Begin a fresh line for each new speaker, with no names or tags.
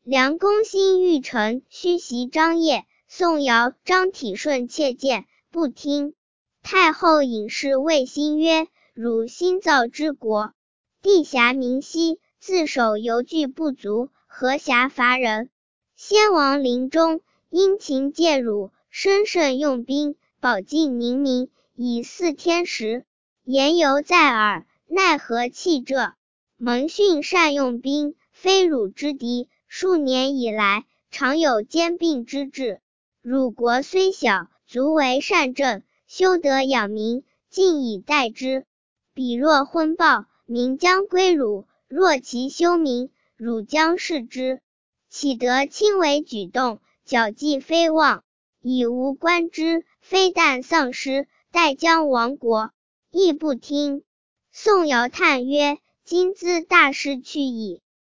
梁公心欲臣，须袭张掖。宋尧、张体顺切谏，不听。太后引示卫青曰：汝新造之国，地狭民稀，自守犹惧不足，何暇伐人？先王临终，殷勤戒辱，深慎用兵，保境宁民，以祀天时。言犹在耳，奈何弃这？蒙训善用兵，非汝之敌。数年以来，常有兼并之志。汝国虽小，足为善政，修德养民，尽以待之。彼若昏暴，民将归汝；若其休民，汝将视之。岂得轻为举动，矫计非望，以无官之，非但丧失，待将亡国。亦不听。宋尧叹曰：今兹大势去矣。